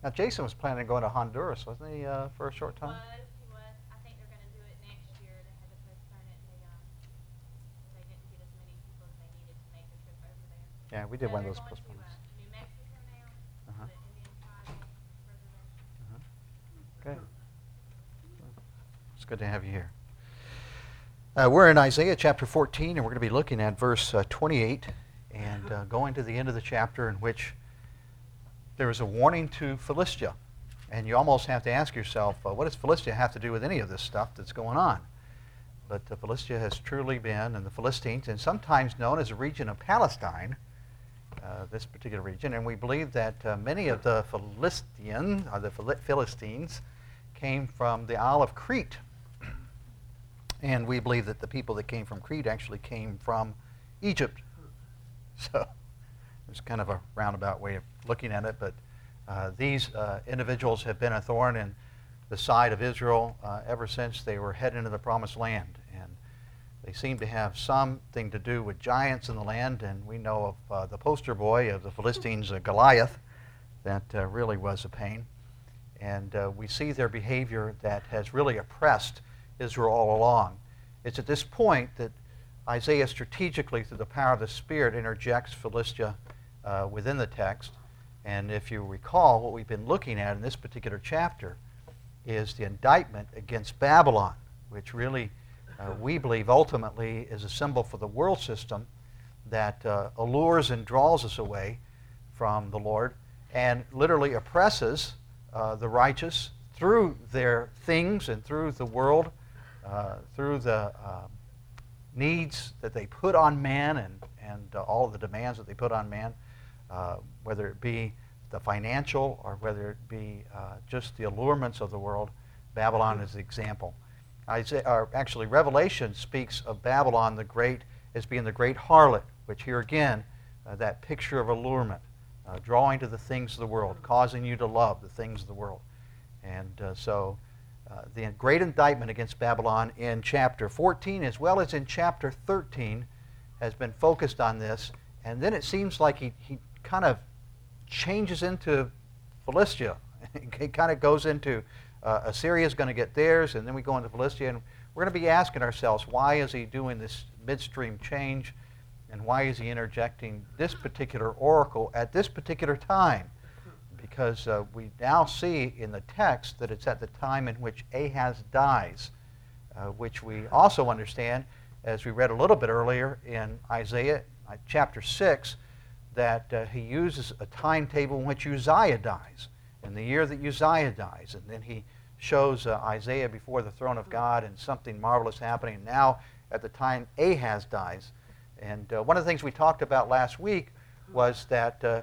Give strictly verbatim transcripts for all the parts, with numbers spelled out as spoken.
Now, Jason was planning on going to Honduras, wasn't he, uh, for a short He time? was, he was. I think they're going to do it next year. They had to postpone it. They um they didn't get as many people as they needed to make the trip over there. Yeah, we did So one of they're those going to postponements. uh, New Mexico now to Uh-huh. the Indian tribal reservation. Uh-huh. Good. It's good to have you here. Uh, we're in Isaiah chapter fourteen, and we're going to be looking at verse uh, twenty-eight and uh, going to the end of the chapter in which there is a warning to Philistia. And you almost have to ask yourself, uh, what does Philistia have to do with any of this stuff that's going on? But uh, Philistia has truly been, and the Philistines, and sometimes known as a region of Palestine, uh, this particular region. And we believe that uh, many of the Philistines, or the Philistines, came from the Isle of Crete. And we believe that the people that came from Crete actually came from Egypt. So it's kind of a roundabout way of looking at it, but uh, these uh, individuals have been a thorn in the side of Israel uh, ever since they were heading into the Promised Land. And they seem to have something to do with giants in the land, and we know of uh, the poster boy of the Philistines, uh, Goliath, that uh, really was a pain. And uh, we see their behavior that has really oppressed Israel all along. It's at this point that Isaiah strategically, through the power of the Spirit, interjects Philistia uh, within the text. And if you recall, what we've been looking at in this particular chapter is the indictment against Babylon, which really, uh, we believe, ultimately is a symbol for the world system that uh, allures and draws us away from the Lord and literally oppresses uh, the righteous through their things and through the world, uh, through the uh, needs that they put on man and, and uh, all of the demands that they put on man, uh, whether it be the financial or whether it be uh, just the allurements of the world. Babylon is the example. Isaiah, or actually, Revelation speaks of Babylon the Great as being the great harlot, which here again, uh, that picture of allurement, uh, drawing to the things of the world, causing you to love the things of the world. And uh, so uh, the great indictment against Babylon in chapter fourteen as well as in chapter thirteen has been focused on this. And then it seems like he, he kind of changes into Philistia. It kind of goes into uh, Assyria is going to get theirs, and then we go into Philistia. And we're going to be asking ourselves, why is he doing this midstream change? And why is he interjecting this particular oracle at this particular time? Because uh, we now see in the text that it's at the time in which Ahaz dies, uh, which we also understand, as we read a little bit earlier in Isaiah uh, chapter six, that uh, he uses a timetable in which Uzziah dies, in the year that Uzziah dies. And then he shows uh, Isaiah before the throne of God and something marvelous happening now at the time Ahaz dies. And uh, one of the things we talked about last week was that uh,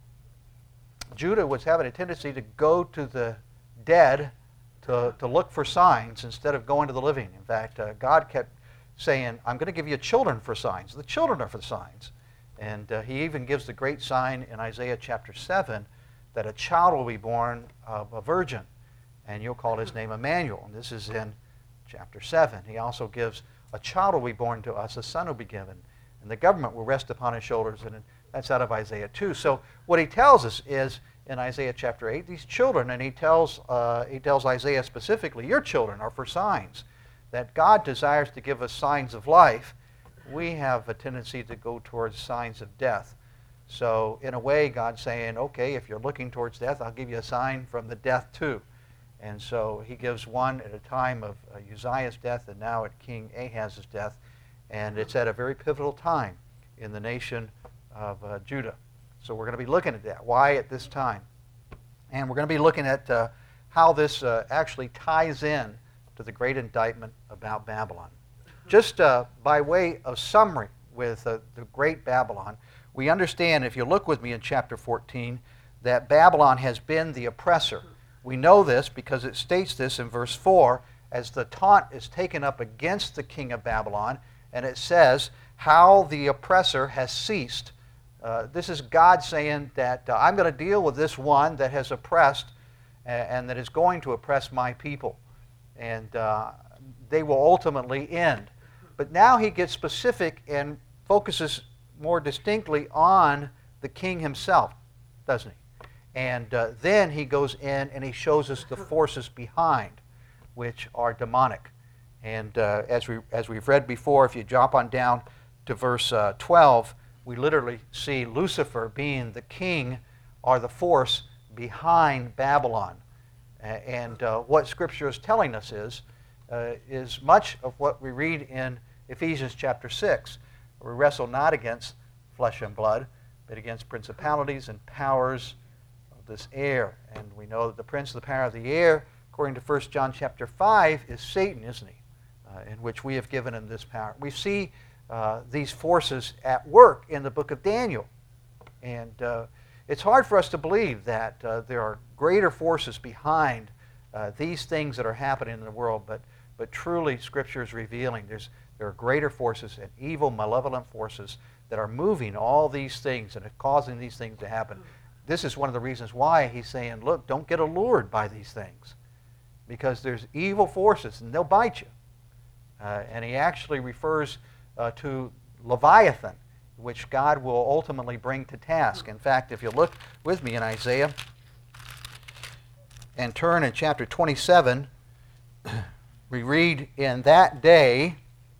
Judah was having a tendency to go to the dead to, to look for signs instead of going to the living. In fact, uh, God kept saying, I'm going to give you children for signs. The children are for signs. And uh, he even gives the great sign in Isaiah chapter seven that a child will be born of a virgin, and you'll call his name Emmanuel. And this is in chapter seven. He also gives a child will be born to us, a son will be given, and the government will rest upon his shoulders. And that's out of Isaiah two. So what he tells us is in Isaiah chapter eight, these children, and he tells, uh, he tells Isaiah specifically, your children are for signs, that God desires to give us signs of life. We have a tendency to go towards signs of death. So in a way, God's saying, okay, if you're looking towards death, I'll give you a sign from the death too. And so he gives one at a time of uh, Uzziah's death and now at King Ahaz's death. And it's at a very pivotal time in the nation of uh, Judah. So we're going to be looking at that. Why at this time? And we're going to be looking at uh, how this uh, actually ties in to the great indictment about Babylon. Just uh, by way of summary with uh, the great Babylon, we understand, if you look with me in chapter fourteen, that Babylon has been the oppressor. We know this because it states this in verse four, as the taunt is taken up against the king of Babylon, and it says, how the oppressor has ceased. Uh, this is God saying that uh, I'm going to deal with this one that has oppressed and, and that is going to oppress my people. And uh, they will ultimately end. But now he gets specific and focuses more distinctly on the king himself, doesn't he? And uh, then he goes in and he shows us the forces behind, which are demonic. And uh, as, we, as we've read before, if you drop on down to verse uh, twelve, we literally see Lucifer being the king or the force behind Babylon. And uh, what Scripture is telling us is, uh, is much of what we read in Ephesians chapter six. We wrestle not against flesh and blood, but against principalities and powers of this air. And we know that the prince of the power of the air, according to First John chapter five, is Satan, isn't he? Uh, in which we have given him this power. We see uh, these forces at work in the book of Daniel. And uh, it's hard for us to believe that uh, there are greater forces behind uh, these things that are happening in the world, but, but truly Scripture is revealing there's, there are greater forces and evil, malevolent forces that are moving all these things and are causing these things to happen. This is one of the reasons why he's saying, look, don't get allured by these things, because there's evil forces and they'll bite you. Uh, and he actually refers uh, to Leviathan, which God will ultimately bring to task. In fact, if you look with me in Isaiah and turn in chapter twenty-seven, we read, in that day,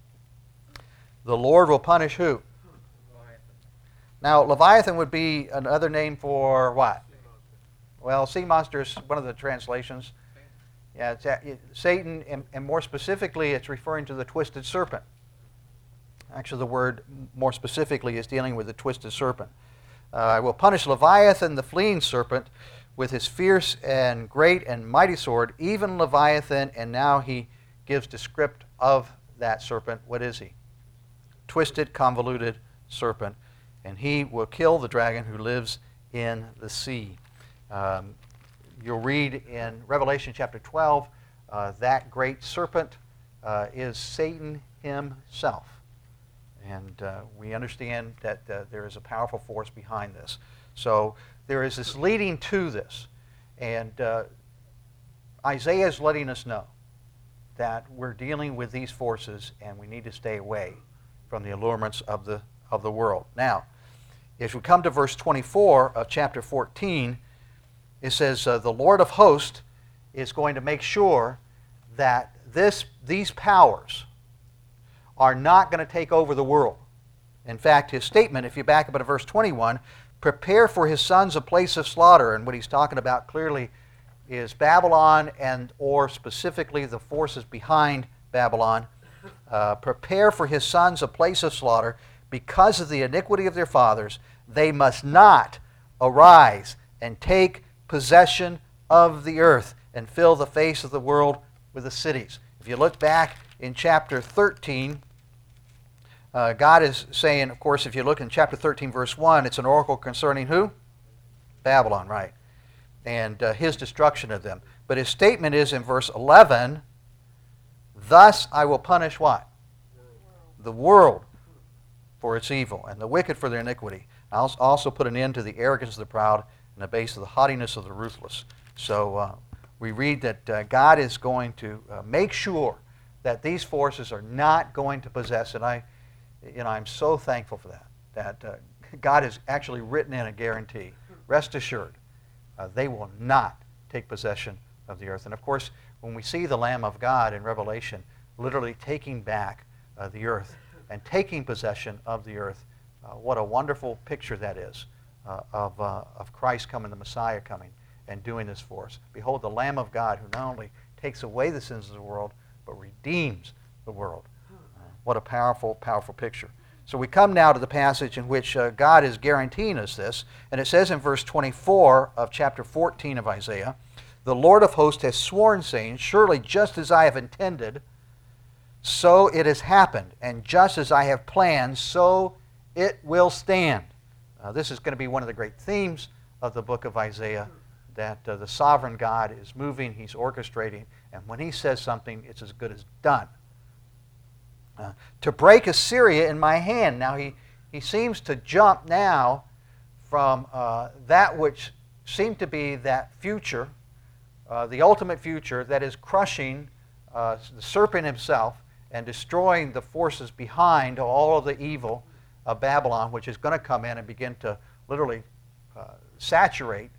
the Lord will punish who? Leviathan. Now, Leviathan would be another name for what? Well, sea monster is one of the translations. Yeah, it's a, it, Satan, and, and more specifically, it's referring to the twisted serpent. Actually, the word more specifically is dealing with the twisted serpent. Uh, I will punish Leviathan, the fleeing serpent, with his fierce and great and mighty sword, even Leviathan, and now he gives descript of that serpent. What is he? Twisted, convoluted serpent. And he will kill the dragon who lives in the sea. Um, you'll read in Revelation chapter twelve, uh, that great serpent uh, is Satan himself. And uh, we understand that uh, there is a powerful force behind this. So there is this leading to this. And uh, Isaiah is letting us know that we're dealing with these forces and we need to stay away from the allurements of the, of the world. Now, as we come to verse twenty-four of chapter fourteen, it says, uh, the Lord of hosts is going to make sure that this, these powers are not going to take over the world. In fact, his statement, if you back up to verse twenty-one, prepare for his sons a place of slaughter. And what he's talking about clearly is Babylon, and or specifically the forces behind Babylon. Uh, prepare for his sons a place of slaughter. Because of the iniquity of their fathers, they must not arise and take possession of the earth and fill the face of the world with the cities. If you look back in chapter thirteen, Uh, God is saying, of course, if you look in chapter thirteen, verse one, it's an oracle concerning who? Babylon, right. And uh, his destruction of them. But his statement is in verse eleven, thus I will punish what? The world for its evil, and the wicked for their iniquity. I'll also put an end to the arrogance of the proud, and the base of the haughtiness of the ruthless. So uh, we read that uh, God is going to uh, make sure that these forces are not going to possess, and I You know, I'm so thankful for that, that uh, God has actually written in a guarantee. Rest assured, uh, they will not take possession of the earth. And of course, when we see the Lamb of God in Revelation literally taking back uh, the earth and taking possession of the earth, uh, what a wonderful picture that is uh, of, uh, of Christ coming, the Messiah coming, and doing this for us. Behold, the Lamb of God, who not only takes away the sins of the world, but redeems the world. What a powerful, powerful picture. So we come now to the passage in which uh, God is guaranteeing us this. And it says in verse twenty-four of chapter fourteen of Isaiah, the Lord of hosts has sworn, saying, surely just as I have intended, so it has happened. And just as I have planned, so it will stand. Uh, this is going to be one of the great themes of the book of Isaiah, that uh, the sovereign God is moving, he's orchestrating, and when he says something, it's as good as done. Uh, to break Assyria in my hand. Now he, he seems to jump now from uh, that which seemed to be that future, uh, the ultimate future that is crushing uh, the serpent himself and destroying the forces behind all of the evil of Babylon, which is going to come in and begin to literally uh, saturate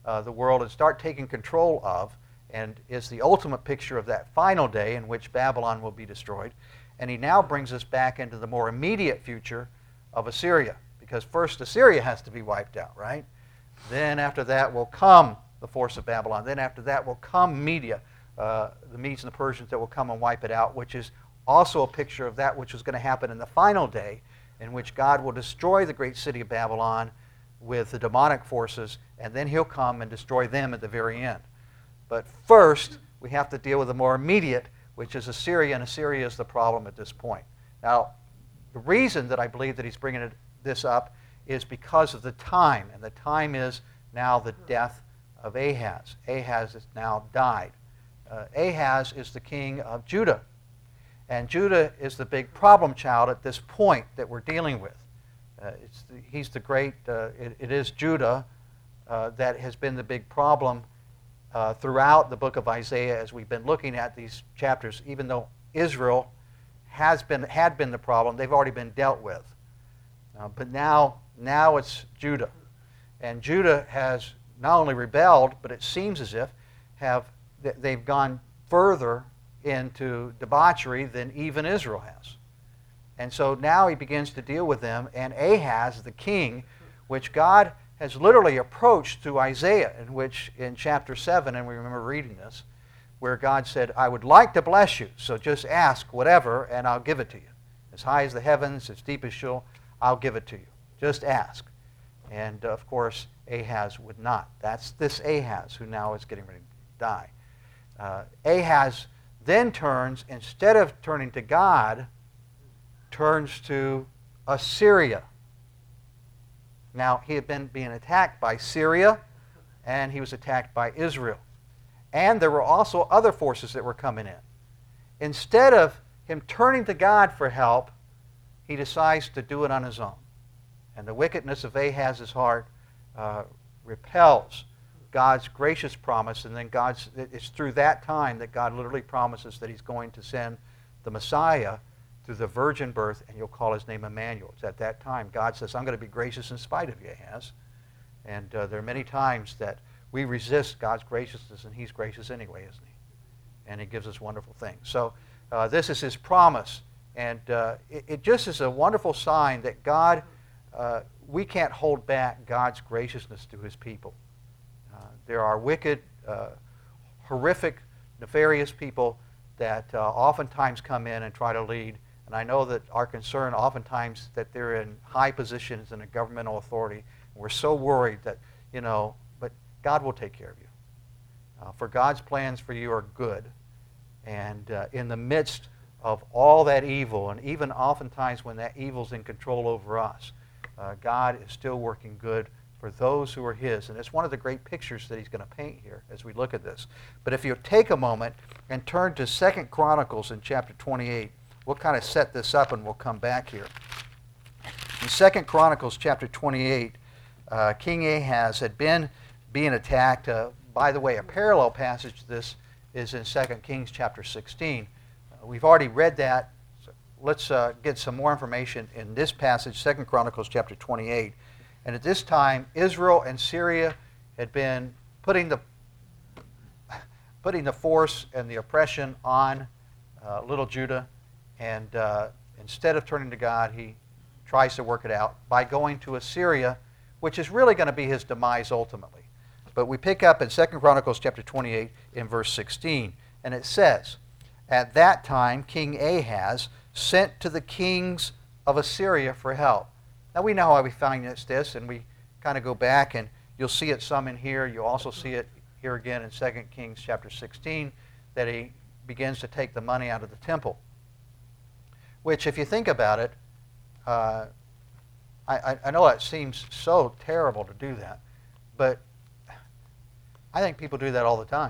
uh, the world and start taking control of, and is the ultimate picture of that final day in which Babylon will be destroyed. And he now brings us back into the more immediate future of Assyria, because first Assyria has to be wiped out, right? Then after that will come the force of Babylon. Then after that will come Media, uh, the Medes and the Persians that will come and wipe it out, which is also a picture of that which is going to happen in the final day, in which God will destroy the great city of Babylon with the demonic forces, and then he'll come and destroy them at the very end. But first, we have to deal with the more immediate, which is Assyria, and Assyria is the problem at this point. Now, the reason that I believe that he's bringing it, this up is because of the time, and the time is now the death of Ahaz. Ahaz has now died. Uh, Ahaz is the king of Judah, and Judah is the big problem child at this point that we're dealing with. Uh, it's the, he's the great, uh, it, it is Judah uh, that has been the big problem uh, throughout the book of Isaiah as we've been looking at these chapters. Even though Israel has been, had been the problem, they've already been dealt with. Uh, but now, now it's Judah. And Judah has not only rebelled, but it seems as if have they've gone further into debauchery than even Israel has. And so now he begins to deal with them, and Ahaz, the king, which God has literally approached through Isaiah, in which in chapter seven, and we remember reading this, where God said, I would like to bless you, so just ask whatever, and I'll give it to you. As high as the heavens, as deep as she'll, I'll give it to you. Just ask. And of course, Ahaz would not. That's this Ahaz who now is getting ready to die. Uh, Ahaz then turns, instead of turning to God, turns to Assyria. Now, he had been being attacked by Syria, and he was attacked by Israel. And there were also other forces that were coming in. Instead of him turning to God for help, he decides to do it on his own. And the wickedness of Ahaz's heart uh, repels God's gracious promise, and then God's, it's through that time that God literally promises that he's going to send the Messiah through the virgin birth, and you'll call his name Emmanuel. It's at that time God says, I'm going to be gracious in spite of you, Ahaz. And uh, there are many times that we resist God's graciousness, and he's gracious anyway, isn't he? And he gives us wonderful things. So uh, this is his promise, and uh, it, it just is a wonderful sign that God, uh, we can't hold back God's graciousness to his people. Uh, there are wicked, uh, horrific, nefarious people that uh, oftentimes come in and try to lead. And I know that our concern oftentimes that they're in high positions in a governmental authority. We're so worried that, you know, but God will take care of you. Uh, for God's plans for you are good. And uh, in the midst of all that evil, and even oftentimes when that evil's in control over us, uh, God is still working good for those who are his. And it's one of the great pictures that he's going to paint here as we look at this. But if you take a moment and turn to Second Chronicles in chapter twenty-eight, we'll kind of set this up and we'll come back here. In Second Chronicles chapter twenty-eight, uh, King Ahaz had been being attacked. Uh, by the way, a parallel passage to this is in Second Kings chapter sixteen. Uh, we've already read that. So let's uh, get some more information in this passage, Second Chronicles chapter twenty-eight. And at this time, Israel and Syria had been putting the putting the force and the oppression on uh, little Judah. And uh, instead of turning to God, he tries to work it out by going to Assyria, which is really going to be his demise ultimately. But we pick up in Second Chronicles chapter twenty-eight in verse sixteen, and it says, At that time King Ahaz sent to the kings of Assyria for help. Now we know how we find this, and we kind of go back, and you'll see it some in here. You'll also see it here again in Second Kings chapter sixteen, that he begins to take the money out of the temple. Which, if you think about it, uh, I, I know it seems so terrible to do that, but I think people do that all the time.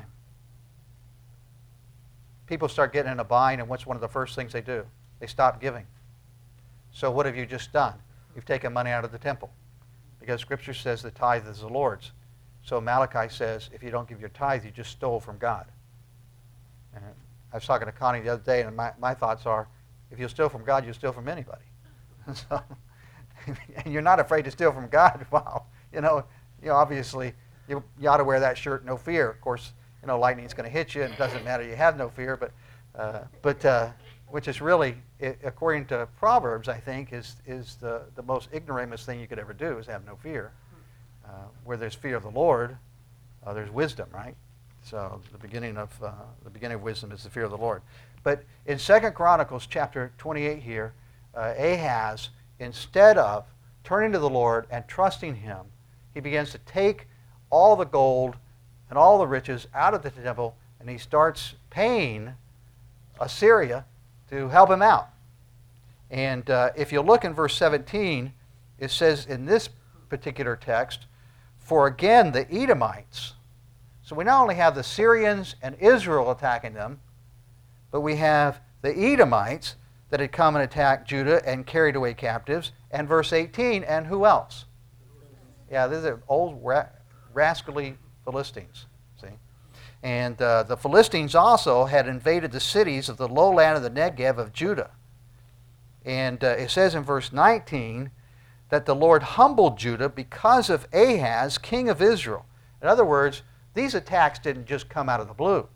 People start getting in a bind, and what's one of the first things they do? They stop giving. So what have you just done? You've taken money out of the temple, because Scripture says the tithe is the Lord's. So Malachi says, if you don't give your tithe, you just stole from God. And I was talking to Connie the other day, and my, my thoughts are, if you steal from God, you steal from anybody. So, and you're not afraid to steal from God. Wow. You know, you know, obviously, you, you ought to wear that shirt, no fear. Of course, you know, lightning's going to hit you, and it doesn't matter, you have no fear, but, uh, but uh, which is really, it, according to Proverbs, I think, is, is the, the most ignoramus thing you could ever do, is have no fear. Uh, where there's fear of the Lord, uh, there's wisdom, right? So the beginning of uh, the beginning of wisdom is the fear of the Lord. But in Second Chronicles chapter twenty-eight here, uh, Ahaz, instead of turning to the Lord and trusting him, he begins to take all the gold and all the riches out of the temple, and he starts paying Assyria to help him out. And uh, if you look in verse seventeen, it says in this particular text, for again the Edomites. So we not only have the Syrians and Israel attacking them, but we have the Edomites that had come and attacked Judah and carried away captives. And verse eighteen, and who else? Yeah, these are old ra- rascally Philistines. See? And uh, the Philistines also had invaded the cities of the lowland of the Negev of Judah. And uh, it says in verse nineteen that the Lord humbled Judah because of Ahaz, king of Israel. In other words, these attacks didn't just come out of the blue.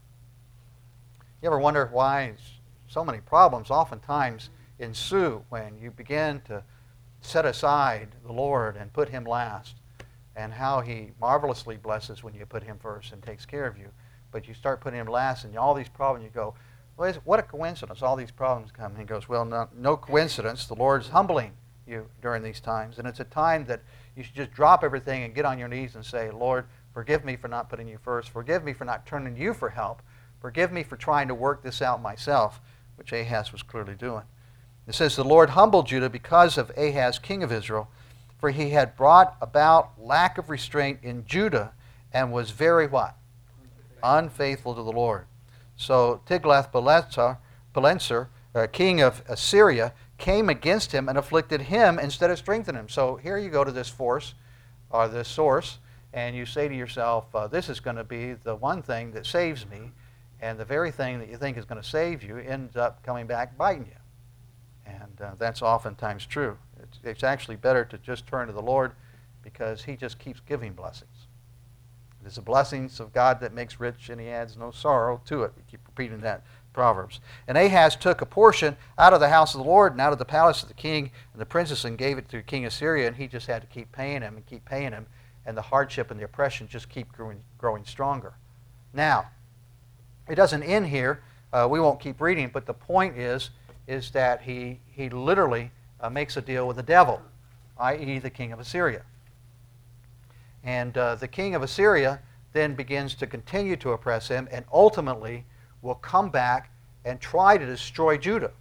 You ever wonder why so many problems oftentimes ensue when you begin to set aside the Lord and put him last, and how he marvelously blesses when you put him first and takes care of you. But you start putting him last, and all these problems, you go, well, what a coincidence, all these problems come. And he goes, well, no, no coincidence. The Lord's humbling you during these times, and it's a time that you should just drop everything and get on your knees and say, Lord, forgive me for not putting you first. Forgive me for not turning to you for help. Forgive me for trying to work this out myself, which Ahaz was clearly doing. It says, the Lord humbled Judah because of Ahaz, king of Israel, for he had brought about lack of restraint in Judah and was very what? Unfaithful to the Lord. So Tiglath-Pileser, Pileser, uh, king of Assyria, came against him and afflicted him instead of strengthening him. So here you go to this force, or this source, and you say to yourself, uh, this is going to be the one thing that saves me, and the very thing that you think is going to save you ends up coming back biting you. And uh, that's oftentimes true. It's, it's actually better to just turn to the Lord, because he just keeps giving blessings. It is the blessings of God that makes rich, and he adds no sorrow to it. We keep repeating that Proverbs. And Ahaz took a portion out of the house of the Lord and out of the palace of the king and the princess and gave it to King of Syria, and he just had to keep paying him and keep paying him, and the hardship and the oppression just keep growing, growing stronger. Now, it doesn't end here. Uh, we won't keep reading, but the point is, is that he, he literally uh, makes a deal with the devil, that is the king of Assyria. And uh, the king of Assyria then begins to continue to oppress him, and ultimately will come back and try to destroy Judah.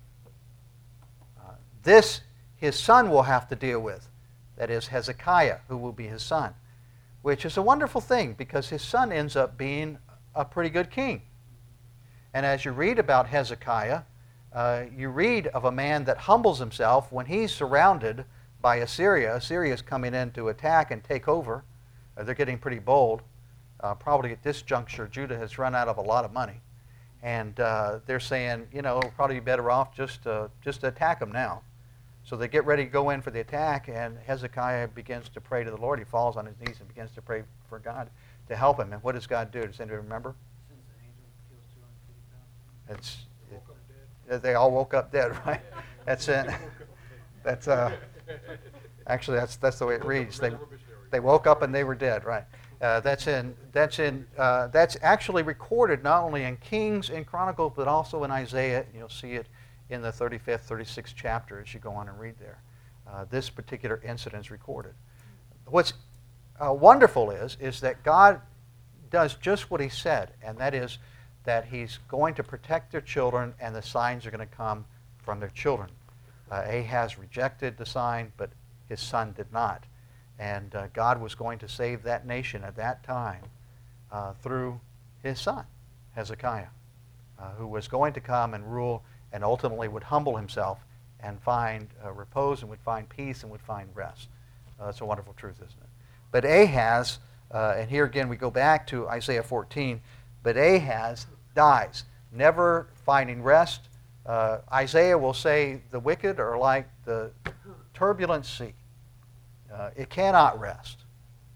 Uh, this his son will have to deal with. That is Hezekiah, who will be his son. Which is a wonderful thing, because his son ends up being a pretty good king. And as you read about Hezekiah, uh, you read of a man that humbles himself when he's surrounded by Assyria. Assyria is coming in to attack and take over. Uh, they're getting pretty bold. Uh, probably at this juncture, Judah has run out of a lot of money. And uh, they're saying, you know, it'll probably be better off just to, just to attack them now. So they get ready to go in for the attack, and Hezekiah begins to pray to the Lord. He falls on his knees and begins to pray for God to help him. And what does God do? Does anybody remember? Sends an angel, kills two hundred fifty thousand. It's, Woke up dead. they all woke up dead, right? That's it. That's uh, actually that's that's the way it reads. They they woke up and they were dead, right? Uh, that's in that's in uh, that's actually recorded not only in Kings and Chronicles, but also in Isaiah. You'll see it in the thirty-fifth, thirty-sixth chapter as you go on and read there. Uh, this particular incident is recorded. What's uh, wonderful is is that God does just what he said, and that is that he's going to protect their children, and the signs are going to come from their children. Uh, Ahaz rejected the sign, but his son did not. And uh, God was going to save that nation at that time uh, through his son, Hezekiah, uh, who was going to come and rule and ultimately would humble himself and find uh, repose and would find peace and would find rest. Uh, that's a wonderful truth, isn't it? But Ahaz, uh, and here again we go back to Isaiah fourteen, but Ahaz dies, never finding rest. Uh, Isaiah will say the wicked are like the turbulent sea. Uh, it cannot rest. Uh,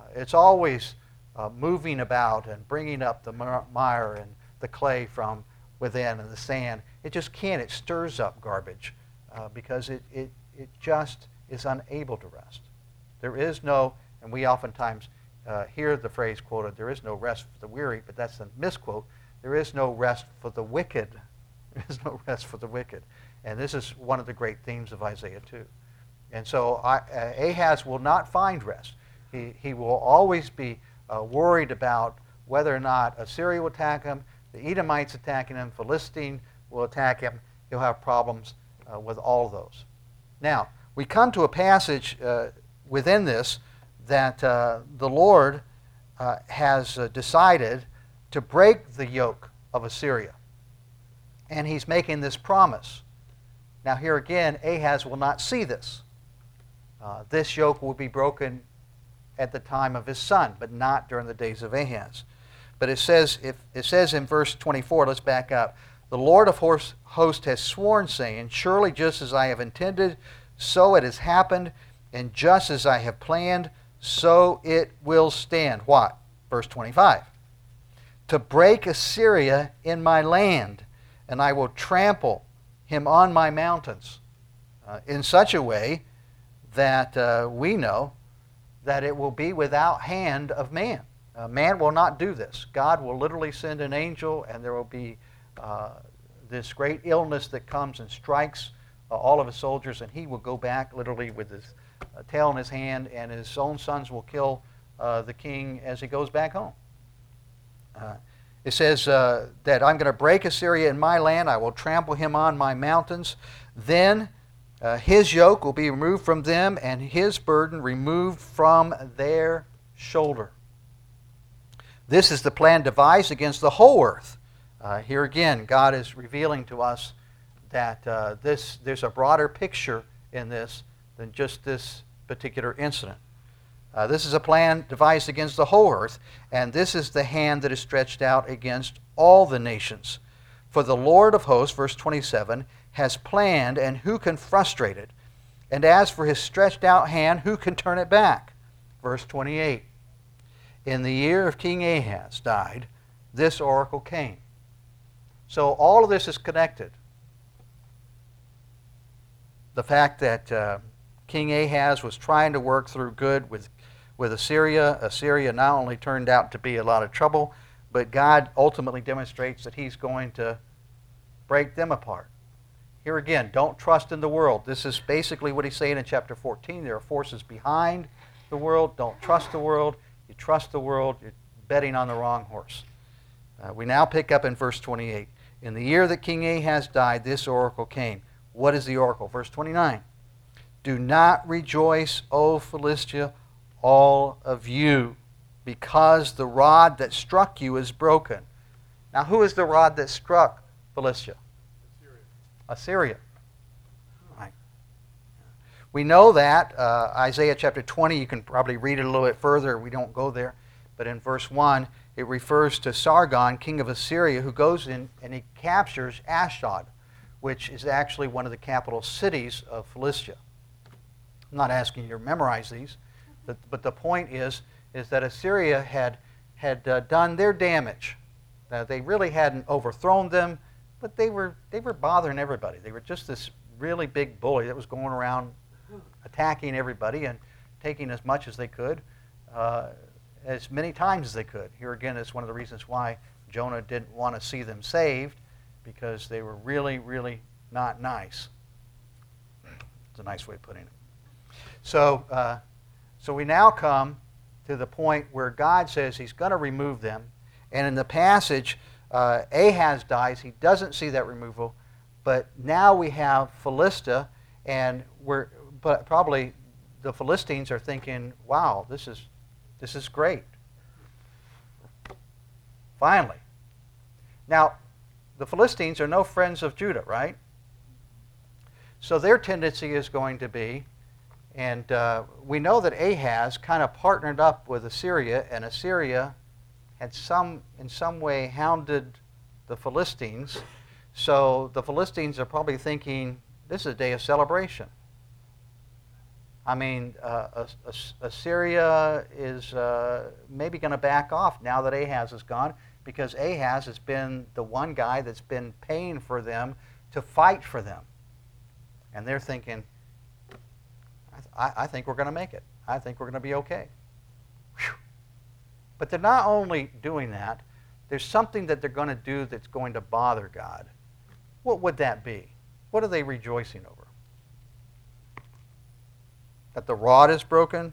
it's always uh, moving about and bringing up the mire and the clay from within and the sand. It just can't. It stirs up garbage uh, because it, it, it just is unable to rest. There is no, and we oftentimes uh, hear the phrase quoted, there is no rest for the weary, but that's a misquote. There is no rest for the wicked. There is no rest for the wicked. And this is one of the great themes of Isaiah two. And so I, uh, Ahaz will not find rest. He, he will always be uh, worried about whether or not Assyria will attack him, the Edomites attacking him, Philistine will attack him. He'll have problems uh, with all of those. Now, we come to a passage uh, within this that uh, the Lord uh, has uh, decided to break the yoke of Assyria. And he's making this promise. Now here again, Ahaz will not see this. Uh, this yoke will be broken at the time of his son, but not during the days of Ahaz. But it says, if it says in verse twenty-four, let's back up. The Lord of hosts has sworn, saying, surely just as I have intended, so it has happened, and just as I have planned, so it will stand. What? Verse twenty-five. To break Assyria in my land, and I will trample him on my mountains, uh, in such a way that uh, we know that it will be without hand of man. Uh, man will not do this. God will literally send an angel, and there will be uh, this great illness that comes and strikes uh, all of his soldiers, and he will go back literally with his uh, tail in his hand, and his own sons will kill uh, the king as he goes back home. Uh, it says uh, that I'm going to break Assyria in my land. I will trample him on my mountains. Then uh, his yoke will be removed from them, and his burden removed from their shoulder. This is the plan devised against the whole earth. Uh, here again, God is revealing to us that uh, this there's a broader picture in this than just this particular incident. Uh, this is a plan devised against the whole earth, and this is the hand that is stretched out against all the nations. For the Lord of hosts, verse twenty-seven, has planned, and who can frustrate it? And as for his stretched out hand, who can turn it back? Verse twenty-eight. In the year of King Ahaz died, this oracle came. So all of this is connected. The fact that uh, King Ahaz was trying to work through good with, with Assyria. Assyria not only turned out to be a lot of trouble, but God ultimately demonstrates that he's going to break them apart. Here again, don't trust in the world. This is basically what he's saying in chapter fourteen. There are forces behind the world. Don't trust the world. You trust the world, you're betting on the wrong horse. Uh, we now pick up in verse twenty-eight. In the year that King Ahaz died, this oracle came. What is the oracle? Verse twenty-nine. Do not rejoice, O Philistia, all of you, because the rod that struck you is broken. Now, who is the rod that struck Philistia? Assyria. Assyria. Right. We know that. Uh, Isaiah chapter twenty, you can probably read it a little bit further. We don't go there. But in verse one, it refers to Sargon, king of Assyria, who goes in and he captures Ashdod, which is actually one of the capital cities of Philistia. I'm not asking you to memorize these, but, but the point is, is that Assyria had, had uh, done their damage. Uh, they really hadn't overthrown them, but they were, they were bothering everybody. They were just this really big bully that was going around attacking everybody and taking as much as they could, uh, as many times as they could. Here again is one of the reasons why Jonah didn't want to see them saved, because they were really, really not nice. It's a nice way of putting it. So, uh, so we now come to the point where God says he's going to remove them. And in the passage, uh, Ahaz dies. He doesn't see that removal. But now we have Philistia, and we're but probably the Philistines are thinking, wow, this is this is great. Finally. Now, the Philistines are no friends of Judah, right? So their tendency is going to be, and uh, we know that Ahaz kind of partnered up with Assyria, and Assyria had some, in some way, hounded the Philistines. So the Philistines are probably thinking, this is a day of celebration. I mean, uh, As- As- Assyria is uh, maybe going to back off now that Ahaz is gone, because Ahaz has been the one guy that's been paying for them to fight for them. And they're thinking, I, th- I, I think we're going to make it. I think we're going to be okay. Whew. But they're not only doing that, there's something that they're going to do that's going to bother God. What would that be? What are they rejoicing over? That the rod is broken?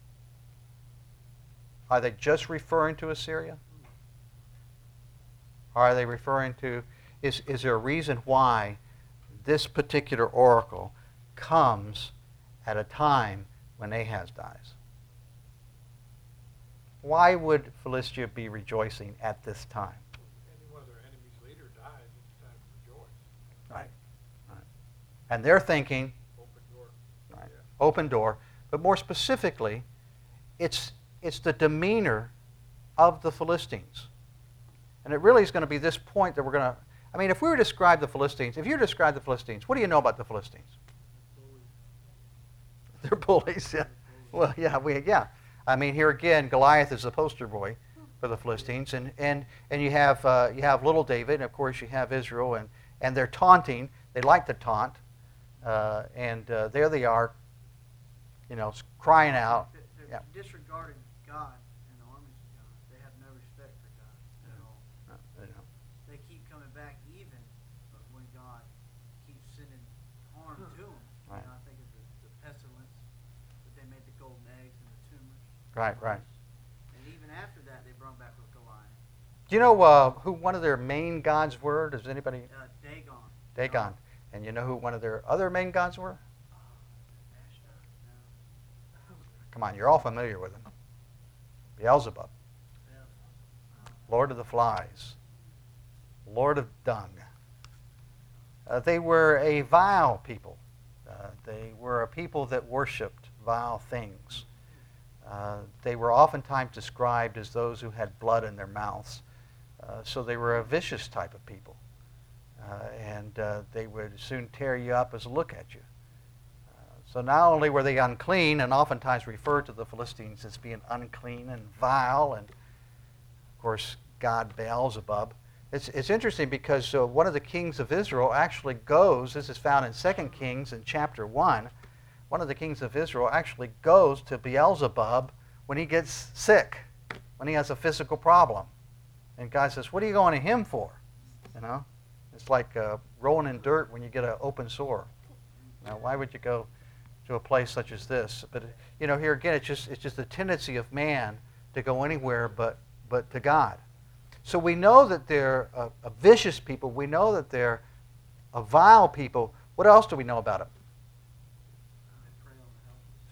Are they just referring to Assyria? Or are they referring to, is, is there a reason why this particular oracle comes at a time when Ahaz dies? Why would Philistia be rejoicing at this time? Any one of their enemies later dies, it's time to rejoice. Right. Right. And they're thinking, Open door. right, Yeah. open door, but more specifically, it's, it's the demeanor of the Philistines. And it really is going to be this point that we're going to, I mean, if we were to describe the Philistines, if you were to describe the Philistines, what do you know about the Philistines? They're bullies, yeah. Well, yeah, we, yeah. I mean, here again, Goliath is the poster boy for the Philistines, and, and, and you have uh, you have little David, and of course you have Israel, and, and they're taunting. They like to taunt, uh, and uh, there they are, you know, crying out. They're, they're Yeah. disregarding God and the armies of God. They have no respect for God at all. Uh, you know. They keep coming back even, but when God keeps sending harm to them, Right. you know, I think of the, the pestilence that they made the golden eggs and the tumors. Right, right. And even after that, they brought back with Goliath. Do you know uh, who one of their main gods were? Does anybody? Uh, Dagon. Dagon. And you know who one of their other main gods were? Ashdod? No. Come on, you're all familiar with them. Beelzebub, Lord of the Flies, Lord of Dung. Uh, they were a vile people. Uh, they were a people that worshipped vile things. Uh, they were oftentimes described as those who had blood in their mouths. Uh, so they were a vicious type of people. Uh, and uh, they would soon tear you up as a look at you. Uh, so not only were they unclean, and oftentimes referred to the Philistines as being unclean and vile, and of course God Beelzebub. It's, it's interesting because uh, one of the kings of Israel actually goes, this is found in Second Kings in chapter one, one of the kings of Israel actually goes to Beelzebub when he gets sick, when he has a physical problem. And God says, what are you going to him for? You know, it's like uh, rolling in dirt when you get an open sore. Now, why would you go to a place such as this? But you know, here again, it's just it's just the tendency of man to go anywhere but but to God. So we know that they're a, a vicious people. We know that they're a vile people. What else do we know about them? They prey on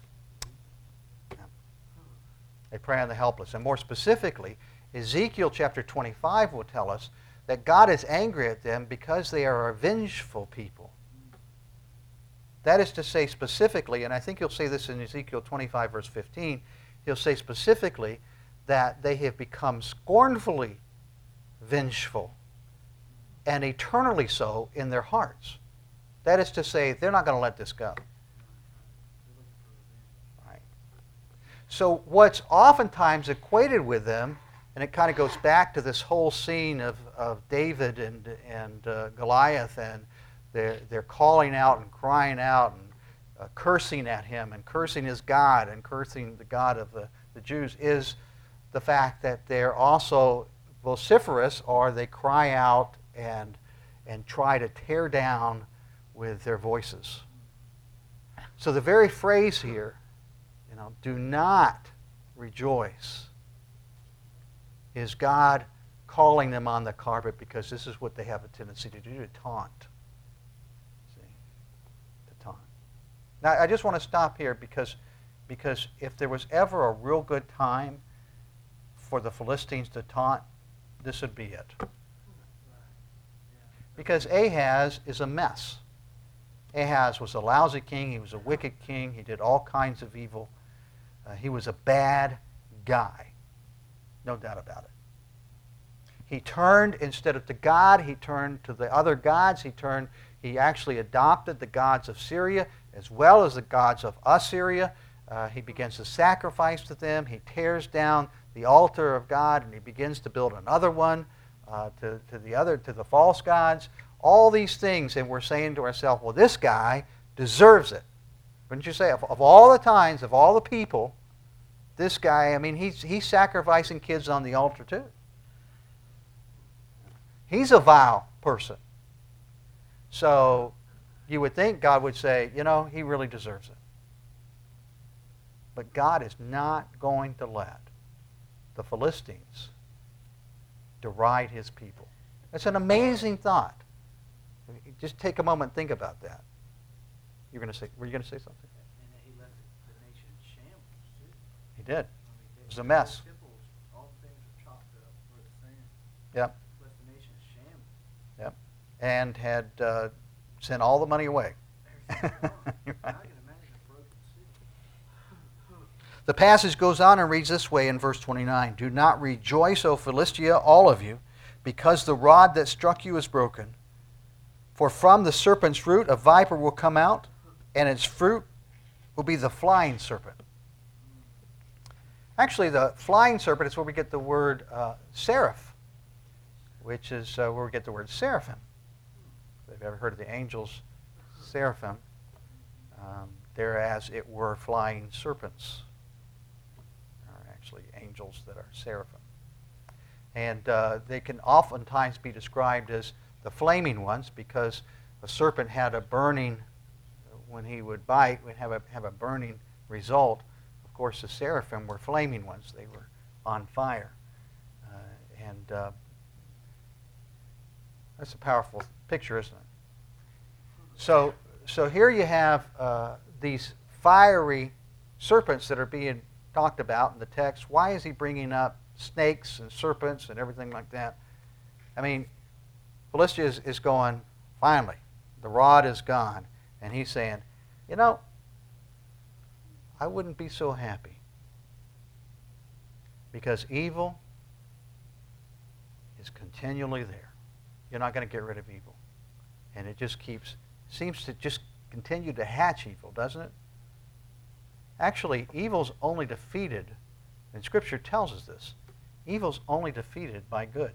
the helpless. They prey on the helpless. And more specifically, Ezekiel chapter twenty-five will tell us that God is angry at them because they are a vengeful people. That is to say specifically, and I think you'll see this in Ezekiel twenty-five verse fifteen, he'll say specifically that they have become scornfully vengeful and eternally so in their hearts. That is to say, they're not going to let this go. Right. So what's oftentimes equated with them, and it kind of goes back to this whole scene of, of David and, and uh, Goliath, and they're, they're calling out and crying out and uh, cursing at him and cursing his God and cursing the God of the, the Jews, is the fact that they're also vociferous, or they cry out and, and try to tear down with their voices. So the very phrase here, you know, do not rejoice, is God calling them on the carpet, because this is what they have a tendency to do, to taunt. See? To taunt. Now, I just want to stop here because, because if there was ever a real good time for the Philistines to taunt, this would be it. Because Ahaz is a mess. Ahaz was a lousy king. He was a wicked king. He did all kinds of evil. Uh, he was a bad guy. No doubt about it. He turned, instead of to God, he turned to the other gods. He turned, he actually adopted the gods of Syria as well as the gods of Assyria. Uh, he begins to sacrifice to them. He tears down the altar of God, and he begins to build another one uh, to, to the other, to the false gods. All these things, and we're saying to ourselves, well, this guy deserves it. Wouldn't you say? Of, of all the times, of all the people, this guy, I mean, he's, he's sacrificing kids on the altar too. He's a vile person. So you would think God would say, you know, he really deserves it. But God is not going to let the Philistines deride his people. That's an amazing thought. Just take a moment and think about that. You're going to say, were you going to say something? And that he left the, the nation in shambles, too. He did. I mean, they- It was a mess. the temples, all the things were chopped up for the sand. Yep. Left the nation in shambles. Yep. And had uh, sent all the money away. Everything gone. Right. I can imagine a broken city. The passage goes on and reads this way in verse twenty-nine. Do not rejoice, O Philistia, all of you, because the rod that struck you is broken. For from the serpent's root a viper will come out, and its fruit will be the flying serpent. Actually, the flying serpent is where we get the word uh, seraph, which is uh, where we get the word seraphim. If you've ever heard of the angels, seraphim, um, they're as it were flying serpents. Are actually angels that are seraphim. And uh, they can oftentimes be described as the flaming ones, because a serpent had a burning, when he would bite, would have a, have a burning result. Of course, the seraphim were flaming ones. They were on fire. Uh, and uh, that's a powerful picture, isn't it? So, so here you have uh, these fiery serpents that are being talked about in the text. Why is he bringing up snakes and serpents and everything like that? I mean, Philistia is, is going, finally, the rod is gone. And he's saying, you know, I wouldn't be so happy, because evil is continually there. You're not going to get rid of evil. And it just keeps, seems to just continue to hatch evil, doesn't it? Actually, evil's only defeated, and Scripture tells us this, evil's only defeated by good.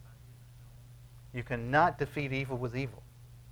You cannot defeat evil with evil.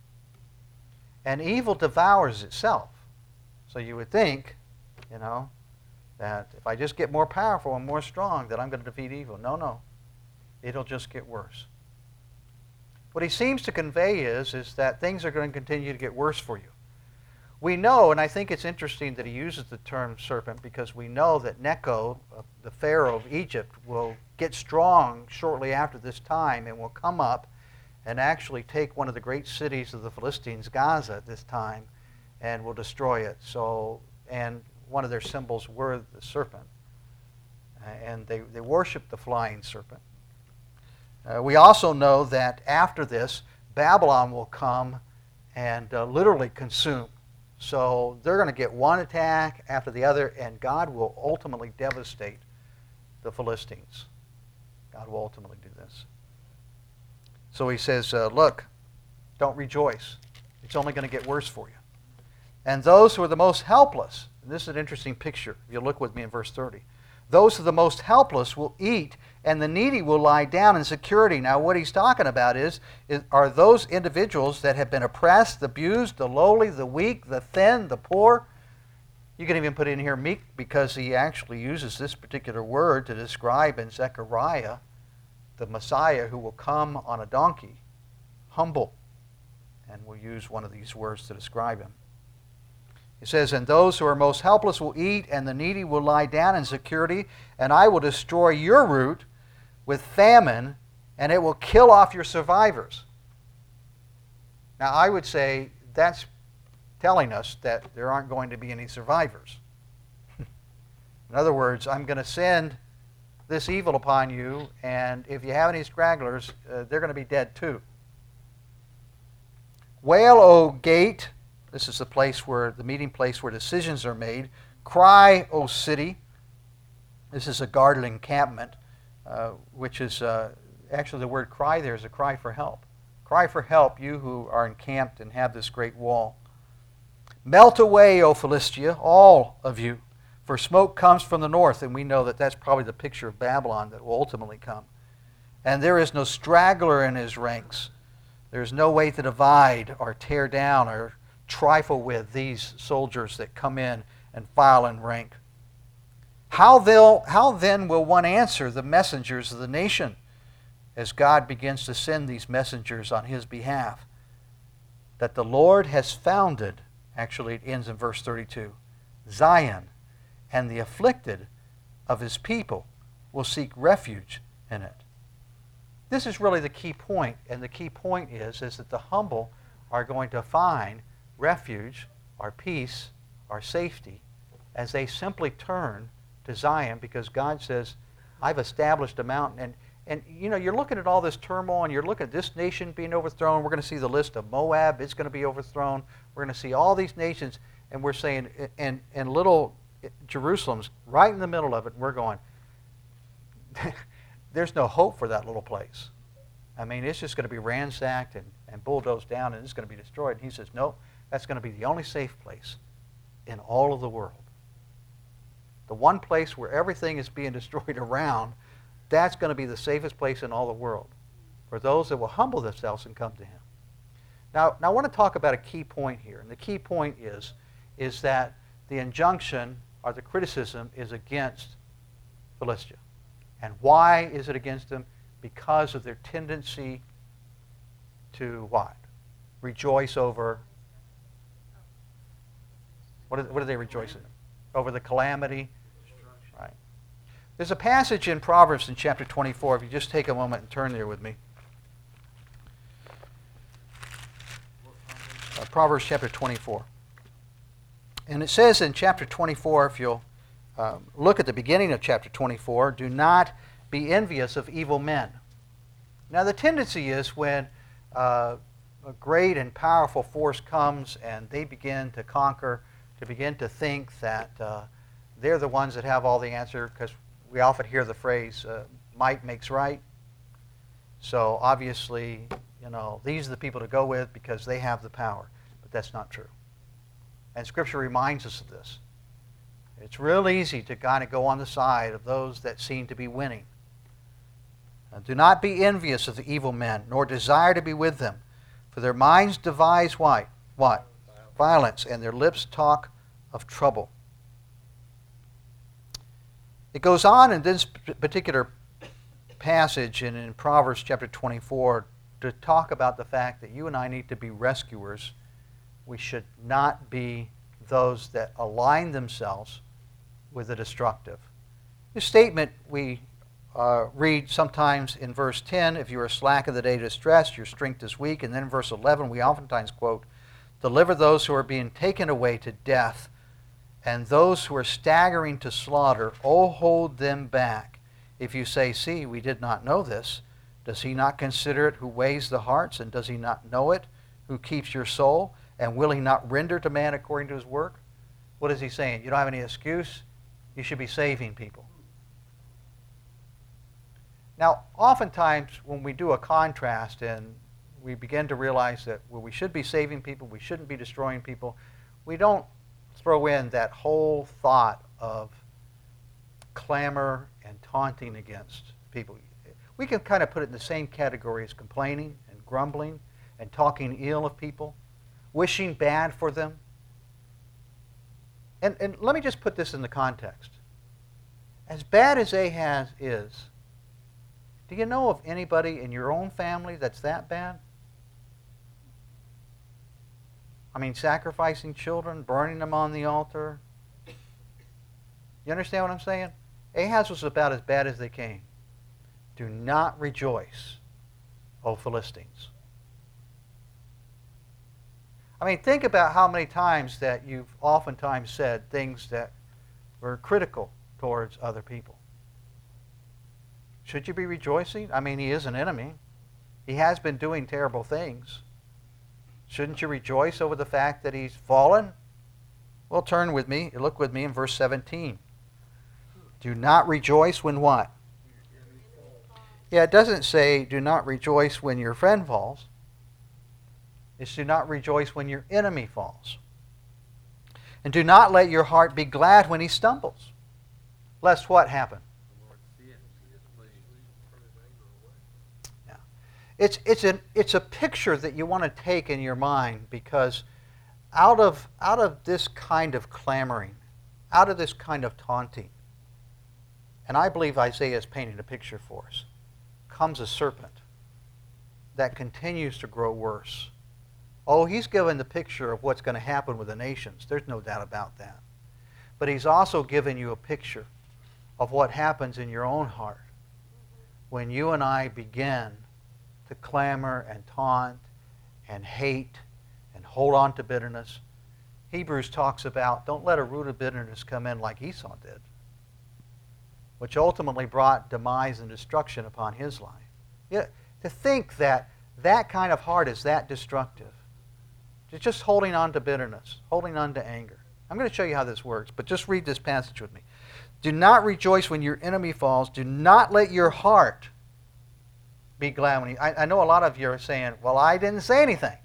And evil devours itself. So you would think, you know, that if I just get more powerful and more strong, that I'm going to defeat evil. No, no. It'll just get worse. What he seems to convey is, is that things are going to continue to get worse for you. We know, and I think it's interesting that he uses the term serpent, because we know that Necho, uh, the Pharaoh of Egypt, will get strong shortly after this time and will come up and actually take one of the great cities of the Philistines, Gaza, at this time, and will destroy it. So, and one of their symbols were the serpent. Uh, and they, they worship the flying serpent. Uh, we also know that after this, Babylon will come and uh, literally consume. So they're going to get one attack after the other, and God will ultimately devastate the Philistines. God will ultimately do this. So he says, uh, look, don't rejoice. It's only going to get worse for you. And those who are the most helpless, and this is an interesting picture. If you look with me in verse thirty. Those who are the most helpless will eat, and the needy will lie down in security. Now, what he's talking about is, is are those individuals that have been oppressed, abused, the lowly, the weak, the thin, the poor. You can even put in here meek, because he actually uses this particular word to describe in Zechariah the Messiah who will come on a donkey, humble. And we'll use one of these words to describe him. It says, and those who are most helpless will eat, and the needy will lie down in security, and I will destroy your root with famine, and it will kill off your survivors. Now, I would say that's telling us that there aren't going to be any survivors. In other words, I'm going to send this evil upon you, and if you have any stragglers, uh, they're going to be dead too. Wail, O gate. This is the place where, the meeting place where decisions are made. Cry, O city. This is a guarded encampment, uh, which is uh, actually the word cry there is a cry for help. Cry for help, you who are encamped and have this great wall. Melt away, O Philistia, all of you, for smoke comes from the north, and we know that that's probably the picture of Babylon that will ultimately come. And there is no straggler in his ranks. There is no way to divide or tear down or trifle with these soldiers that come in and file in rank. How, they'll, how then will one answer the messengers of the nation as God begins to send these messengers on his behalf? That the Lord has founded, actually it ends in verse thirty-two, Zion, and the afflicted of his people will seek refuge in it. This is really the key point, and the key point is, is that the humble are going to find refuge, or peace, or safety, as they simply turn to Zion, because God says, I've established a mountain. And, and you know, you're looking at all this turmoil, and you're looking at this nation being overthrown. We're going to see the list of Moab. It's going to be overthrown. We're going to see all these nations, and we're saying, and, and little Jerusalem's right in the middle of it, and we're going, there's no hope for that little place. I mean, it's just going to be ransacked and, and bulldozed down, and it's going to be destroyed. And he says, no, that's going to be the only safe place in all of the world. The one place where everything is being destroyed around, that's going to be the safest place in all the world for those that will humble themselves and come to him. Now, now I want to talk about a key point here. And the key point is, is that the injunction or the criticism is against Philistia. And why is it against them? Because of their tendency to what? Rejoice over. What are, what are they rejoicing? Over the calamity. Right. There's a passage in Proverbs in chapter twenty-four. If you just take a moment and turn there with me. Uh, Proverbs chapter twenty-four. And it says in chapter twenty-four, if you'll uh, look at the beginning of chapter twenty-four, do not be envious of evil men. Now the tendency is when uh, a great and powerful force comes and they begin to conquer, to begin to think that uh, they're the ones that have all the answer, because we often hear the phrase, uh, might makes right. So obviously, you know, these are the people to go with because they have the power. But that's not true. And Scripture reminds us of this. It's real easy to kind of go on the side of those that seem to be winning. And do not be envious of the evil men, nor desire to be with them. For their minds devise what? What? Violence, and their lips talk of trouble. It goes on in this particular passage and in Proverbs chapter twenty-four to talk about the fact that you and I need to be rescuers. We should not be those that align themselves with the destructive. This statement we uh, read sometimes in verse ten, if you are slack in the day of distress, your strength is weak. And then in verse eleven, we oftentimes quote, deliver those who are being taken away to death, and those who are staggering to slaughter, oh, hold them back. If you say, see, we did not know this, does he not consider it who weighs the hearts, and does he not know it who keeps your soul? And will he not render to man according to his work? What is he saying? You don't have any excuse? You should be saving people. Now, oftentimes when we do a contrast and we begin to realize that well, we should be saving people, we shouldn't be destroying people, we don't throw in that whole thought of clamor and taunting against people. We can kind of put it in the same category as complaining and grumbling and talking ill of people, wishing bad for them. And, and let me just put this in the context. As bad as Ahaz is, do you know of anybody in your own family that's that bad? I mean, sacrificing children, burning them on the altar. You understand what I'm saying? Ahaz was about as bad as they came. Do not rejoice, O Philistines. I mean, think about how many times that you've oftentimes said things that were critical towards other people. Should you be rejoicing? I mean, he is an enemy. He has been doing terrible things. Shouldn't you rejoice over the fact that he's fallen? Well, turn with me, look with me in verse seventeen. Do not rejoice when what? Yeah, it doesn't say do not rejoice when your friend falls. It's do not rejoice when your enemy falls. And do not let your heart be glad when he stumbles. Lest what happen? The Lord see it and be displeased. Turn his anger away. Yeah. It's, it's, an, it's a picture that you want to take in your mind, because out of, out of this kind of clamoring, out of this kind of taunting, and I believe Isaiah is painting a picture for us, comes a serpent that continues to grow worse. Oh, he's given the picture of what's going to happen with the nations. There's no doubt about that. But he's also given you a picture of what happens in your own heart when you and I begin to clamor and taunt and hate and hold on to bitterness. Hebrews talks about don't let a root of bitterness come in like Esau did, which ultimately brought demise and destruction upon his life. Yeah, to think that that kind of heart is that destructive, just holding on to bitterness, holding on to anger. I'm going to show you how this works, but just read this passage with me. Do not rejoice when your enemy falls. Do not let your heart be glad when he... I, I know a lot of you are saying, well, I didn't say anything.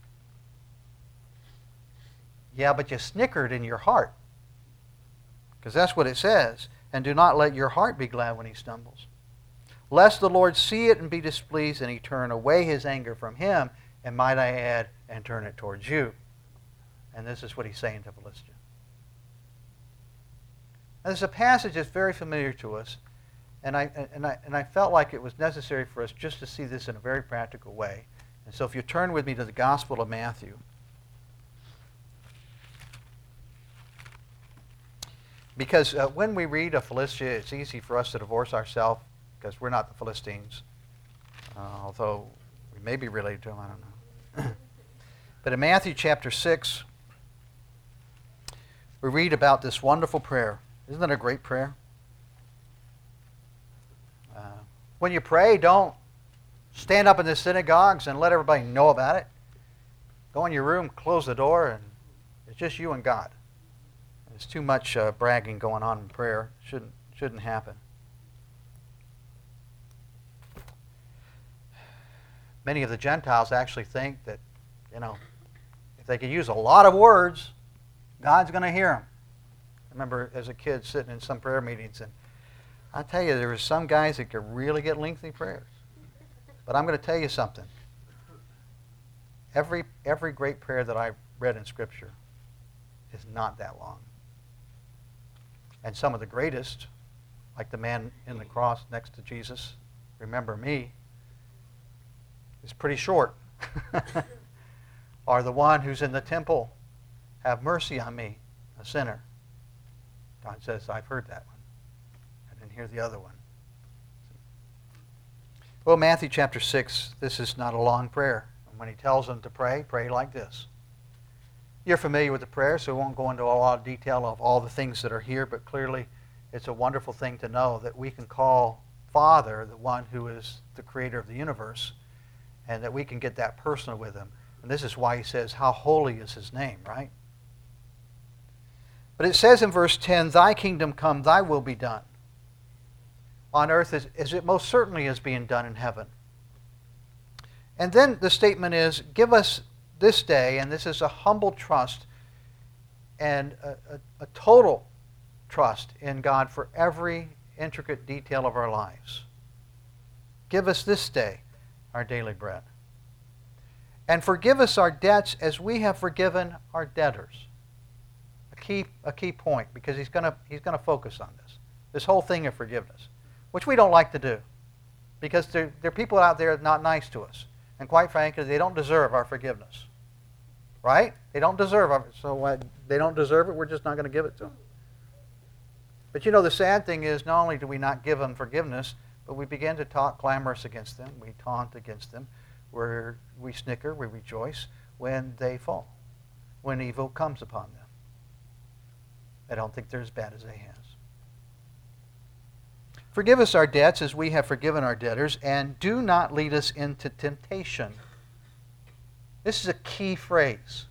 Yeah, but you snickered in your heart, because that's what it says. And do not let your heart be glad when he stumbles, lest the Lord see it and be displeased, and he turn away his anger from him, and might I add, and turn it towards you. And this is what he's saying to Philistia. Now, this is a passage that's very familiar to us, and I, and, I, and I felt like it was necessary for us just to see this in a very practical way. And so if you turn with me to the Gospel of Matthew. Because uh, when we read of Philistia, it's easy for us to divorce ourselves because we're not the Philistines. Uh, although we may be related to them, I don't know. But in Matthew chapter six, we read about this wonderful prayer. Isn't that a great prayer? Uh, when you pray, don't stand up in the synagogues and let everybody know about it. Go in your room, close the door, and it's just you and God. There's too much uh, bragging going on in prayer. Shouldn't, shouldn't happen. Many of the Gentiles actually think that, you know, if they can use a lot of words, God's going to hear them. I remember as a kid sitting in some prayer meetings, and I tell you, there were some guys that could really get lengthy prayers. But I'm going to tell you something. Every, every great prayer that I read in Scripture is not that long. And some of the greatest, like the man in the cross next to Jesus, remember me, is pretty short. Or the one who's in the temple, have mercy on me, a sinner. God says, I've heard that one. I didn't hear the other one. Well, Matthew chapter six, this is not a long prayer. And when he tells them to pray, pray like this. You're familiar with the prayer, so we won't go into a lot of detail of all the things that are here, but clearly it's a wonderful thing to know that we can call Father the one who is the creator of the universe, and that we can get that personal with him. And this is why he says, how holy is his name, right? But it says in verse ten, thy kingdom come, thy will be done on earth as, as it most certainly is being done in heaven. And then the statement is, give us this day, and this is a humble trust and a, a, a total trust in God for every intricate detail of our lives. Give us this day our daily bread. And forgive us our debts as we have forgiven our debtors. A key, a key point, because he's going to he's going to focus on this. This whole thing of forgiveness, which we don't like to do, because there, there are people out there not nice to us. And quite frankly, they don't deserve our forgiveness. Right? They don't deserve it. So uh, they don't deserve it, we're just not going to give it to them. But you know, the sad thing is, not only do we not give them forgiveness, but we begin to talk clamorous against them. We taunt against them. We're, we snicker, we rejoice when they fall, when evil comes upon them. I don't think they're as bad as Ahaz. Forgive us our debts as we have forgiven our debtors, and do not lead us into temptation. This is a key phrase.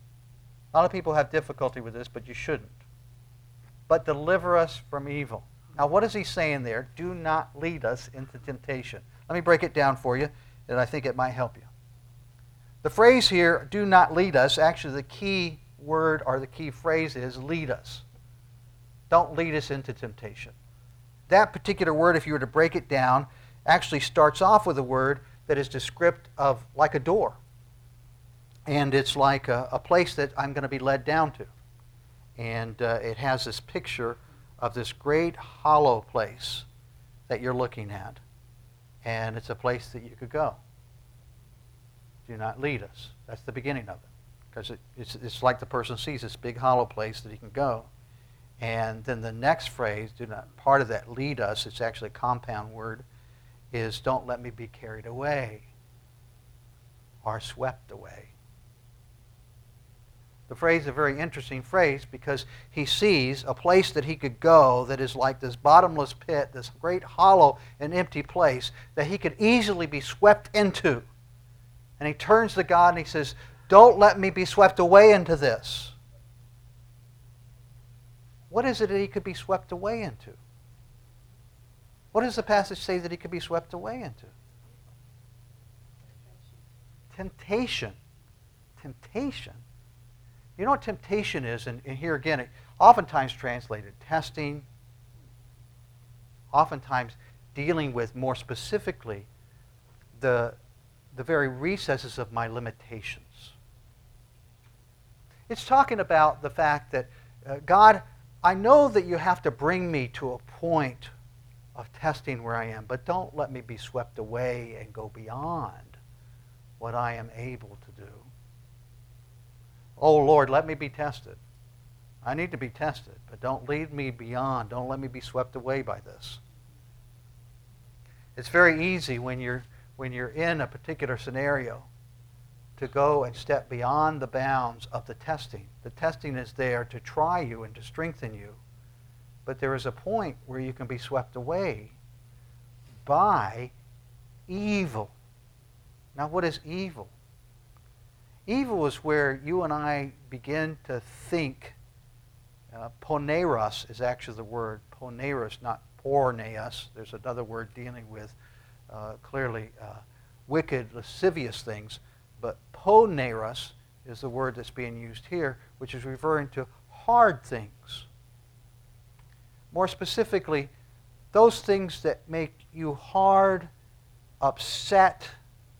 A lot of people have difficulty with this, but you shouldn't. But deliver us from evil. Now, what is he saying there? Do not lead us into temptation. Let me break it down for you, and I think it might help you. The phrase here, do not lead us, actually the key word or the key phrase is lead us. Don't lead us into temptation. That particular word, if you were to break it down, actually starts off with a word that is descriptive of like a door. And it's like a, a place that I'm going to be led down to. And uh, it has this picture of this great hollow place that you're looking at. And it's a place that you could go. Do not lead us. That's the beginning of it. Because it, it's, it's like the person sees this big hollow place that he can go. And then the next phrase, do not, part of that lead us, it's actually a compound word, is don't let me be carried away or swept away. The phrase is a very interesting phrase because he sees a place that he could go that is like this bottomless pit, this great hollow and empty place that he could easily be swept into. And he turns to God and he says, don't let me be swept away into this. What is it that he could be swept away into? What does the passage say that he could be swept away into? Temptation. Temptation. You know what temptation is? And, and here again, it, oftentimes translated testing, oftentimes dealing with more specifically the, the very recesses of my limitations. It's talking about the fact that, uh, God, I know that you have to bring me to a point of testing where I am, but don't let me be swept away and go beyond what I am able to do. Oh, Lord, let me be tested. I need to be tested, but don't lead me beyond. Don't let me be swept away by this. It's very easy when you're, when you're in a particular scenario to go and step beyond the bounds of the testing. The testing is there to try you and to strengthen you. But there is a point where you can be swept away by evil. Now, what is evil? Evil is where you and I begin to think. Uh, poneros is actually the word. Poneros, not porneus. There's another word dealing with uh, clearly uh, wicked, lascivious things. But poneros is the word that's being used here, which is referring to hard things. More specifically, those things that make you hard, upset.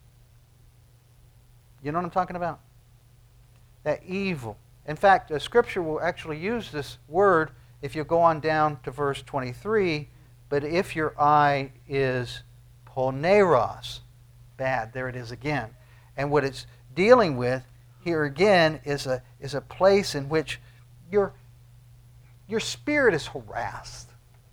You know what I'm talking about? That evil. In fact, the Scripture will actually use this word if you go on down to verse twenty-three. But if your eye is poneros, bad, there it is again. And what it's dealing with here again is a, is a place in which your, your spirit is harassed.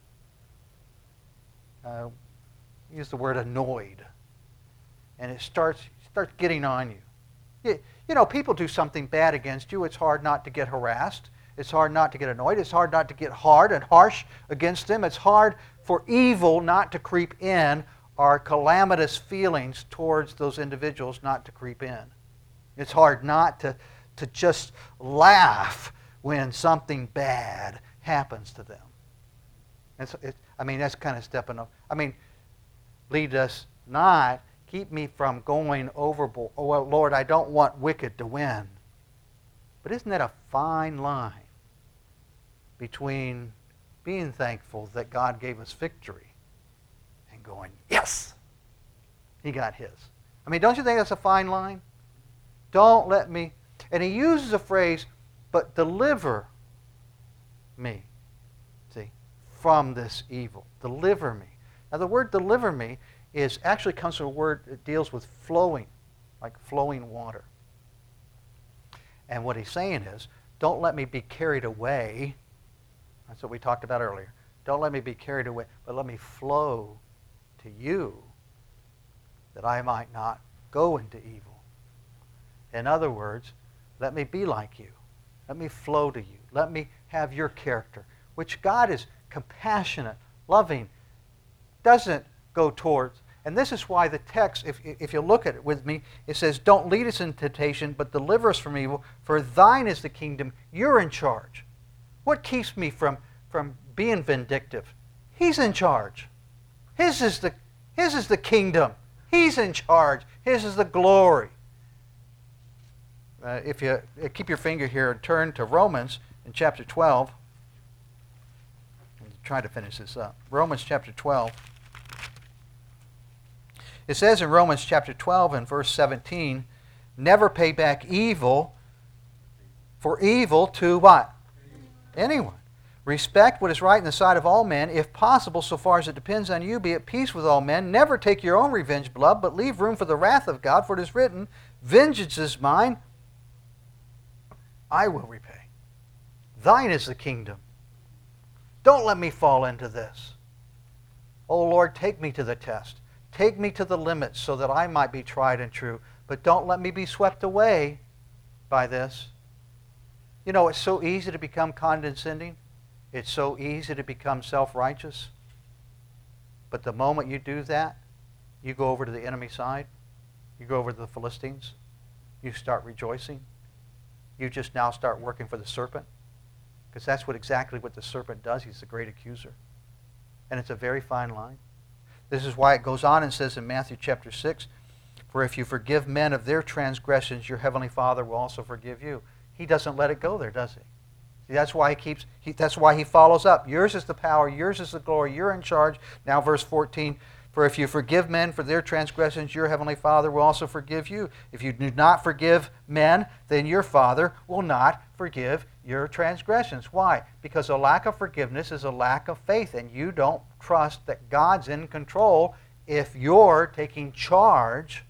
Uh, use the word annoyed. And it starts, starts getting on you. you. You know, people do something bad against you. It's hard not to get harassed. It's hard not to get annoyed. It's hard not to get hard and harsh against them. It's hard for evil not to creep in, or calamitous feelings towards those individuals not to creep in. It's hard not to, to just laugh when something bad happens to them. It's, it, I mean, that's kind of stepping up. I mean, lead us not, keep me from going overboard. Oh, well, Lord, I don't want wicked to win. But isn't that a fine line between being thankful that God gave us victory and going, yes, he got his. I mean, don't you think that's a fine line? Don't let me, and he uses a phrase, but deliver me, see, from this evil. Deliver me. Now the word deliver me is actually comes from a word that deals with flowing, like flowing water. And what he's saying is, don't let me be carried away. That's what we talked about earlier. Don't let me be carried away, but let me flow to you that I might not go into evil. In other words, let me be like you. Let me flow to you. Let me have your character, which God is compassionate, loving, doesn't go towards. And this is why the text, if, if you look at it with me, it says, don't lead us into temptation, but deliver us from evil, for thine is the kingdom. You're in charge. What keeps me from, from being vindictive? He's in charge. His is the, his is the kingdom. He's in charge. His is the glory. Uh, if you uh, keep your finger here and turn to Romans in chapter twelve. I'm trying to finish this up. Romans chapter twelve. It says in Romans chapter twelve and verse seventeen, never pay back evil for evil to what? Anyone. Respect what is right in the sight of all men, if possible, so far as it depends on you, be at peace with all men. Never take your own revenge, blood, but leave room for the wrath of God, for it is written, vengeance is mine, I will repay. Thine is the kingdom. Don't let me fall into this. Oh Lord, take me to the test. Take me to the limits so that I might be tried and true. But don't let me be swept away by this. You know, it's so easy to become condescending. It's so easy to become self-righteous. But the moment you do that, you go over to the enemy side. You go over to the Philistines. You start rejoicing. You just now start working for the serpent. Because that's what exactly what the serpent does. He's the great accuser. And it's a very fine line. This is why it goes on and says in Matthew chapter six, for if you forgive men of their transgressions, your heavenly Father will also forgive you. He doesn't let it go there, does he? See, that's why he keeps. He, that's why he follows up. Yours is the power. Yours is the glory. You're in charge. Now, verse fourteen. For if you forgive men for their transgressions, your heavenly Father will also forgive you. If you do not forgive men, then your Father will not forgive your transgressions. Why? Because a lack of forgiveness is a lack of faith, and you don't trust that God's in control if you're taking charge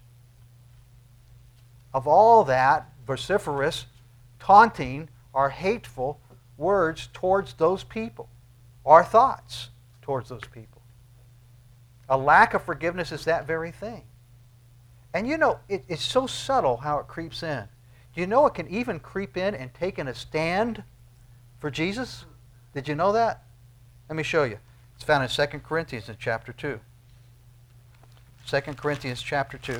of all that vociferous, taunting, or hateful words towards those people, or thoughts towards those people. A lack of forgiveness is that very thing. And you know, it, it's so subtle how it creeps in. Do you know it can even creep in and take in a stand for Jesus? Did you know that? Let me show you. It's found in Second Corinthians in chapter two. Second Corinthians chapter two.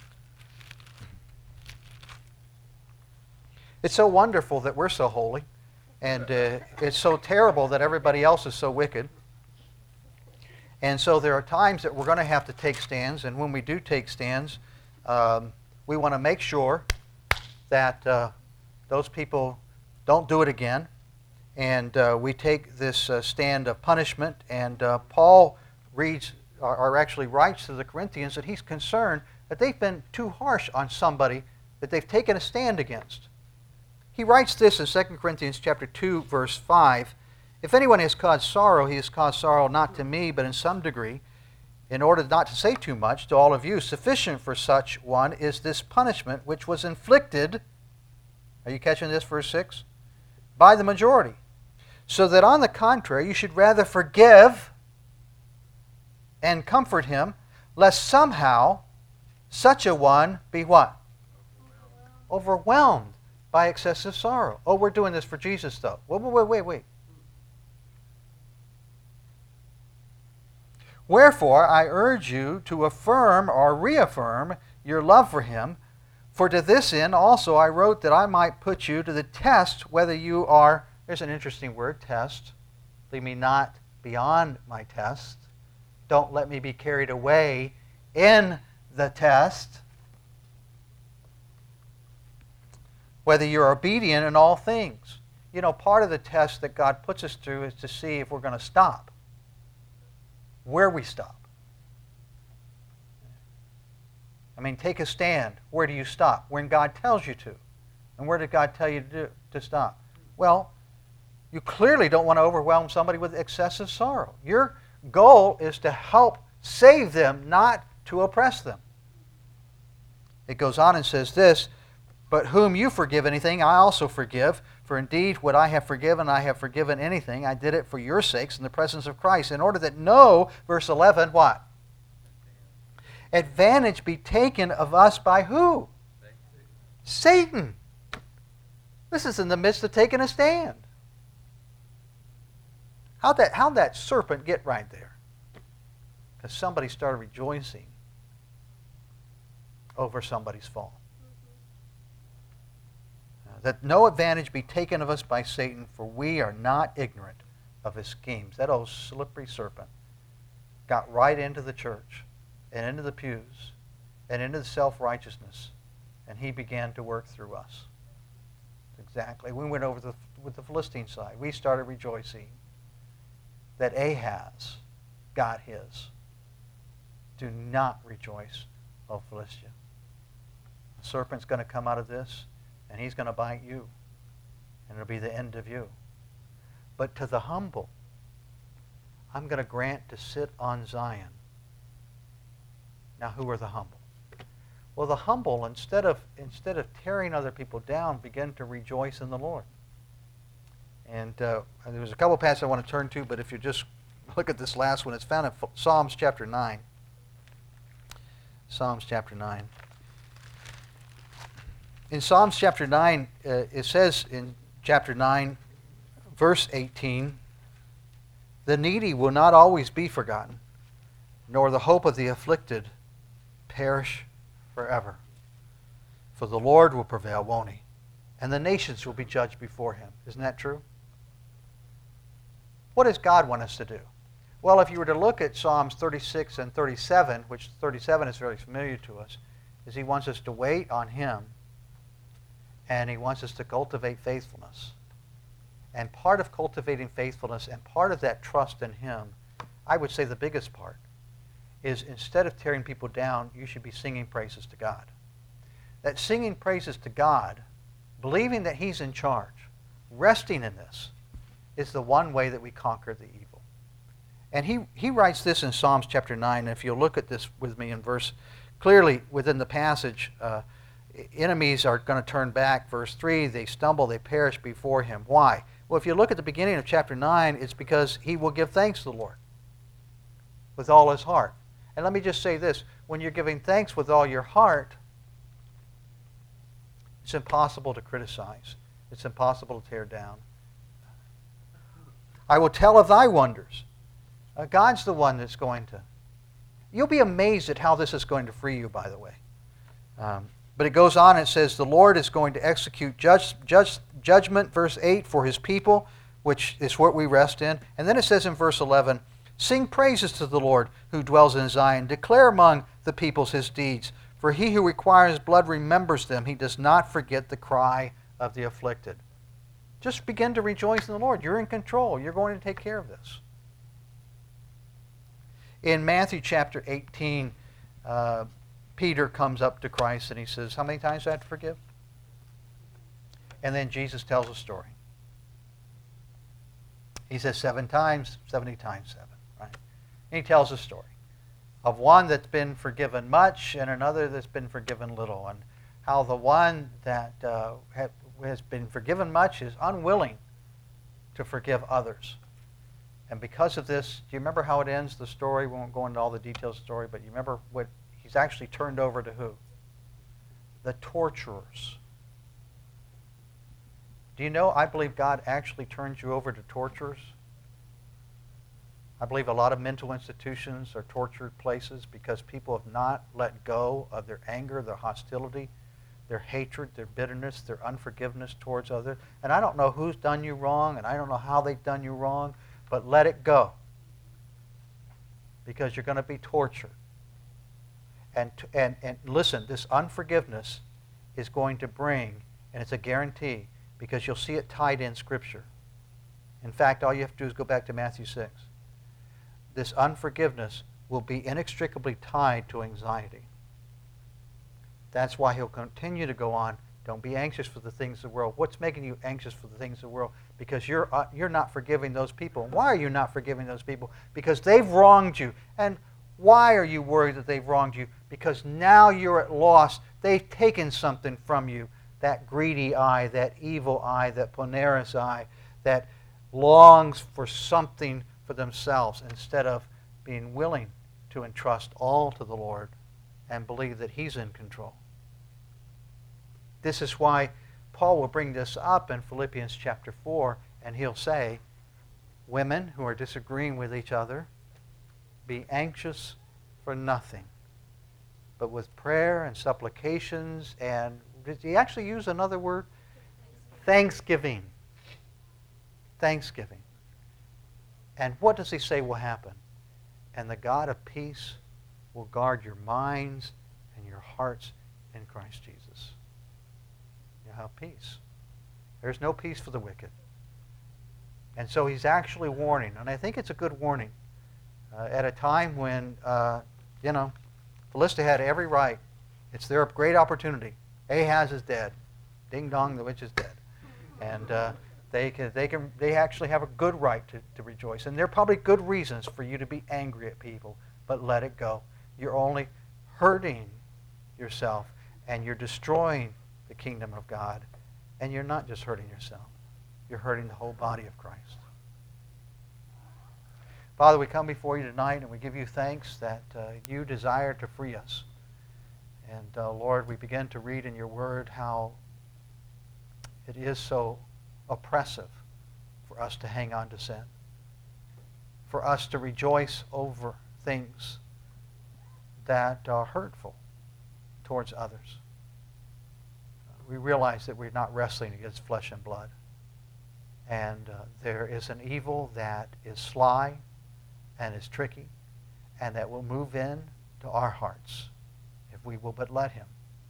It's so wonderful that we're so holy, and uh, it's so terrible that everybody else is so wicked. And so there are times that we're going to have to take stands, and when we do take stands, um, we want to make sure that uh, those people don't do it again. And uh, we take this uh, stand of punishment, and uh, Paul reads, or, or actually writes to the Corinthians that he's concerned that they've been too harsh on somebody that they've taken a stand against. He writes this in Second Corinthians chapter two, verse five. If anyone has caused sorrow, he has caused sorrow not to me, but in some degree, in order not to say too much to all of you. Sufficient for such one is this punishment which was inflicted, are you catching this, verse six? By the majority. So that on the contrary, you should rather forgive and comfort him, lest somehow such a one be what? Overwhelmed by excessive sorrow. Oh, we're doing this for Jesus, though. Wait, wait, wait, wait. Wherefore, I urge you to affirm or reaffirm your love for him, for to this end also I wrote that I might put you to the test whether you are, there's an interesting word, test. Leave me not beyond my test. Don't let me be carried away in the test. Whether you're obedient in all things. You know, part of the test that God puts us through is to see if we're going to stop. Where we stop. I mean, take a stand. Where do you stop? When God tells you to. And where did God tell you to, do, to stop? Well, you clearly don't want to overwhelm somebody with excessive sorrow. Your goal is to help save them, not to oppress them. It goes on and says this, but whom you forgive anything, I also forgive. For indeed, what I have forgiven, I have forgiven anything. I did it for your sakes in the presence of Christ, in order that no, verse eleven, what? Advantage be taken of us by who? Satan. This is in the midst of taking a stand. How'd that, how'd that serpent get right there? Because somebody started rejoicing over somebody's fall. That no advantage be taken of us by Satan, for we are not ignorant of his schemes. That old slippery serpent got right into the church and into the pews and into the self-righteousness, and he began to work through us. Exactly. We went over the, with the Philistine side. We started rejoicing that Ahaz got his. Do not rejoice, O Philistia. The serpent's going to come out of this, and he's going to bite you, and it'll be the end of you. But to the humble, I'm going to grant to sit on Zion. Now, who are the humble? Well, the humble, instead of instead of tearing other people down, begin to rejoice in the Lord. And, uh, and there's a couple passages I want to turn to, but if you just look at this last one, it's found in Psalms chapter nine. Psalms chapter nine. In Psalms chapter nine, uh, it says in chapter nine, verse eighteen, the needy will not always be forgotten, nor the hope of the afflicted perish forever. For the Lord will prevail, won't he? And the nations will be judged before him. Isn't that true? What does God want us to do? Well, if you were to look at Psalms thirty-six and thirty-seven, which thirty-seven is very familiar to us, is he wants us to wait on him, and he wants us to cultivate faithfulness. And part of cultivating faithfulness and part of that trust in him, I would say the biggest part, is instead of tearing people down, you should be singing praises to God. That singing praises to God, believing that he's in charge, resting in this, is the one way that we conquer the evil. And he, he writes this in Psalms chapter nine. And if you'll look at this with me in verse, clearly within the passage, uh, enemies are going to turn back. Verse three, they stumble, they perish before him. Why? Well, if you look at the beginning of chapter nine, it's because he will give thanks to the Lord with all his heart. And let me just say this. When you're giving thanks with all your heart, it's impossible to criticize. It's impossible to tear down. I will tell of thy wonders. Uh, God's the one that's going to. You'll be amazed at how this is going to free you, by the way. Um, but it goes on, it says, the Lord is going to execute judge, judge, judgment, verse eight, for his people, which is what we rest in. And then it says in verse eleven, sing praises to the Lord who dwells in Zion. Declare among the peoples his deeds. For he who requires blood remembers them. He does not forget the cry of the afflicted. Just begin to rejoice in the Lord. You're in control. You're going to take care of this. In Matthew chapter eighteen, uh, Peter comes up to Christ and he says, how many times do I have to forgive? And then Jesus tells a story. He says seven times, seventy times seven. Right? And he tells a story of one that's been forgiven much and another that's been forgiven little, and how the one that uh, have, has been forgiven much is unwilling to forgive others. And because of this, do you remember how it ends, the story? We won't go into all the details of the story, but you remember what he's actually turned over to who? The torturers. Do you know, I believe God actually turns you over to torturers. I believe a lot of mental institutions are tortured places because people have not let go of their anger, their hostility, their hatred, their bitterness, their unforgiveness towards others. And I don't know who's done you wrong, and I don't know how they've done you wrong, but let it go. Because you're going to be tortured. And, and, and listen, this unforgiveness is going to bring, and it's a guarantee, because you'll see it tied in Scripture. In fact, all you have to do is go back to Matthew six. This unforgiveness will be inextricably tied to anxiety. That's why he'll continue to go on. Don't be anxious for the things of the world. What's making you anxious for the things of the world? Because you're, uh, you're not forgiving those people. Why are you not forgiving those people? Because they've wronged you. And why are you worried that they've wronged you? Because now you're at loss. They've taken something from you. That greedy eye, that evil eye, that ponerous eye, that longs for something for themselves instead of being willing to entrust all to the Lord and believe that he's in control. This is why Paul will bring this up in Philippians chapter four, and he'll say, women who are disagreeing with each other, be anxious for nothing, but with prayer and supplications, and did he actually use another word? Thanksgiving. Thanksgiving. And what does he say will happen? And the God of peace will guard your minds and your hearts in Christ Jesus. You have peace. There's no peace for the wicked. And so he's actually warning, and I think it's a good warning, uh, at a time when, uh, you know, Philistia had every right. It's their great opportunity. Ahaz is dead. Ding dong, the witch is dead. And uh, they can, they can, they actually have a good right to, to rejoice. And there are probably good reasons for you to be angry at people, but let it go. You're only hurting yourself, and you're destroying the kingdom of God. And you're not just hurting yourself. You're hurting the whole body of Christ. Father, we come before you tonight, and we give you thanks that uh, you desire to free us. And uh, Lord, we begin to read in your word how it is so oppressive for us to hang on to sin, for us to rejoice over things that are hurtful towards others. We realize that we're not wrestling against flesh and blood. And uh, there is an evil that is sly and is tricky and that will move in to our hearts if we will but let him.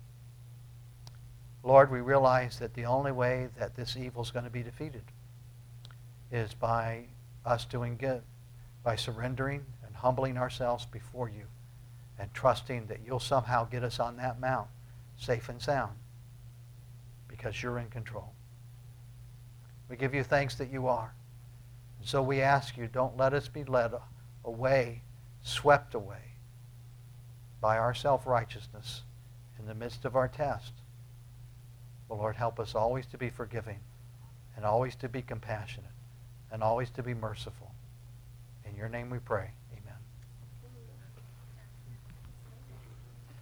Lord, we realize that the only way that this evil is going to be defeated is by us doing good, by surrendering and humbling ourselves before you and trusting that you'll somehow get us on that mount safe and sound because you're in control. We give you thanks that you are. And so we ask you, don't let us be led away, swept away by our self-righteousness in the midst of our test. But Lord, help us always to be forgiving and always to be compassionate and always to be merciful. In your name we pray.